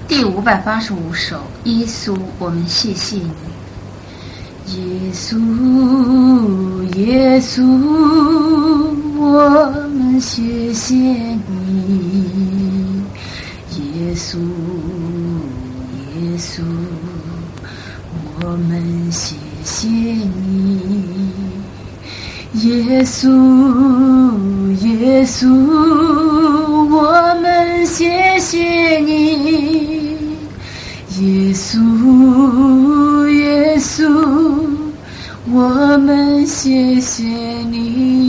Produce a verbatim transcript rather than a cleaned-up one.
第五百八十五首，耶稣，我们谢谢你。耶稣，耶稣，我们谢谢你。耶稣，耶稣，我们谢谢你。耶稣，耶稣，我们谢谢你。耶稣，耶稣，我们谢谢你。